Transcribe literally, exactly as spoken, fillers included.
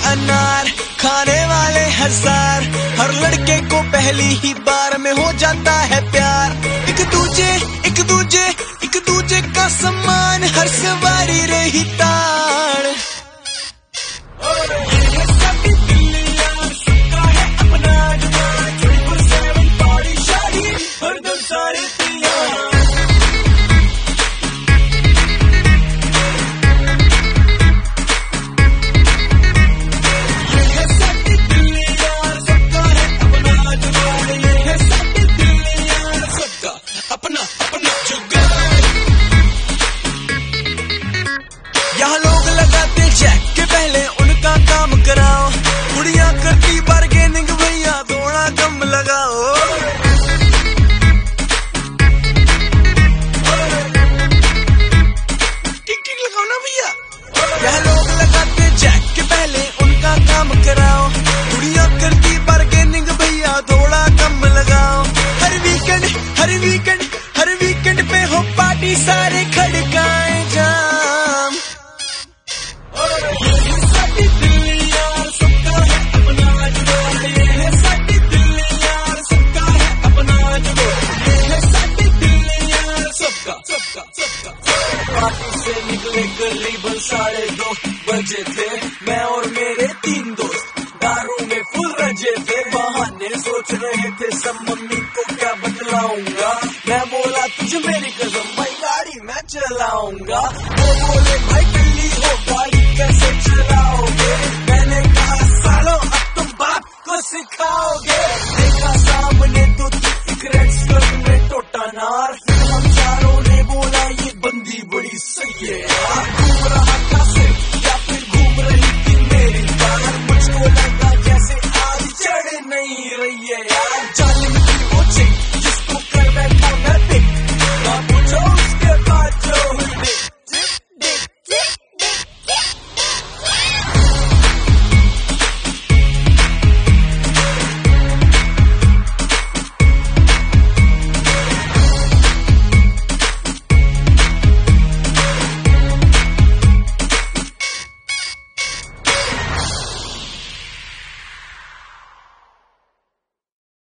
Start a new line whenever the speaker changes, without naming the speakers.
अनार खाने वाले हजार, हर लड़के को पहली ही बार में हो जाता है प्यार। एक दूजे एक दूजे एक दूजे का सम्मान, हर सवारी रही ताड़। यहाँ लोग लगाते चेक के पहले उनका काम कराओ, कुड़ियाँ करती बार्गेनिंग भैया थोड़ा कम लगाओ। ठीक ठीक लगाओ ना भैया। यहाँ लोग लगाते चेक के पहले उनका काम कराओ, कुड़ियाँ करती बार्गेनिंग भैया थोड़ा कम लगाओ। हर वीकेंड हर वीकेंड हर वीकेंड पे हो पार्टी, सारे खड़काए जाम। पार्टी से निकले करीबन साढ़े दो बजे थे, मैं और मेरे तीन दोस्त दारू में फुल रजे थे। बहाने सोच रहे थे सब, मम्मी को क्या बतलाऊंगा। मैं बोला तुझे मेरी कसम भाई गाड़ी मैं चलाऊंगा, वो बोले भाई